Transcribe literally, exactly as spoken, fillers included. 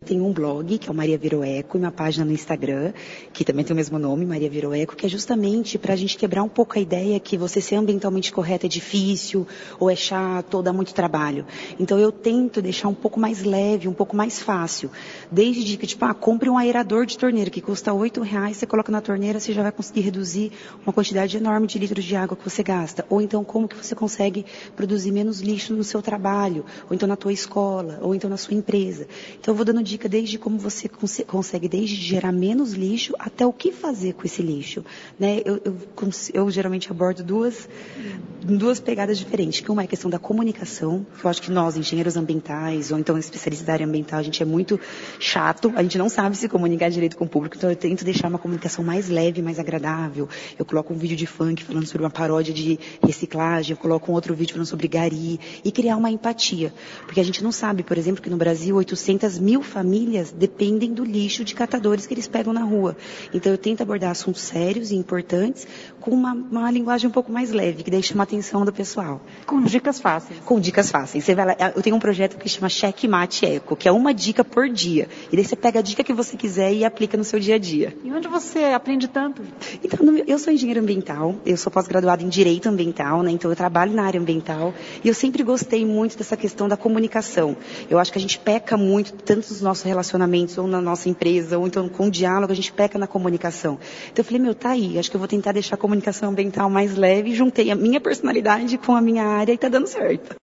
Tem um blog, que é o Maria Virou Eco, e uma página no Instagram, que também tem o mesmo nome, Maria Virou Eco, que é justamente para a gente quebrar um pouco a ideia que você ser ambientalmente correto é difícil, ou é chato, ou dá muito trabalho. Então eu tento deixar um pouco mais leve, um pouco mais fácil. Desde que, tipo, ah, compre um aerador de torneira, que custa oito reais, você coloca na torneira, você já vai conseguir reduzir uma quantidade enorme de litros de água que você gasta. Ou então como que você consegue produzir menos lixo no seu trabalho, ou então na tua escola, ou então na sua empresa. Então eu vou dando dica desde como você cons- consegue desde gerar menos lixo até o que fazer com esse lixo, né? Eu, eu, eu geralmente abordo duas, duas pegadas diferentes, que uma é a questão da comunicação, que eu acho que nós, engenheiros ambientais, ou então especialistas da área ambiental, a gente é muito chato, a gente não sabe se comunicar direito com o público, então eu tento deixar uma comunicação mais leve, mais agradável. Eu coloco um vídeo de funk falando sobre uma paródia de reciclagem, eu coloco um outro vídeo falando sobre gari, e criar uma empatia, porque a gente não sabe, por exemplo, que no Brasil oitocentas mil famílias famílias dependem do lixo de catadores que eles pegam na rua. Então eu tento abordar assuntos sérios e importantes com uma, uma linguagem um pouco mais leve, que daí chama a atenção do pessoal. Com dicas fáceis. Com dicas fáceis. Você vai lá, eu tenho um projeto que chama Checkmate Eco, que é uma dica por dia. E daí você pega a dica que você quiser e aplica no seu dia a dia. E onde você aprende tanto? Então, eu sou engenheira ambiental, eu sou pós-graduada em Direito Ambiental, né? Então eu trabalho na área ambiental e eu sempre gostei muito dessa questão da comunicação. Eu acho que a gente peca muito, tanto nos nossos relacionamentos, ou na nossa empresa, ou então com o diálogo, a gente peca na comunicação. Então eu falei, meu, tá aí, acho que eu vou tentar deixar a comunicação ambiental mais leve, juntei a minha personalidade com a minha área e tá dando certo.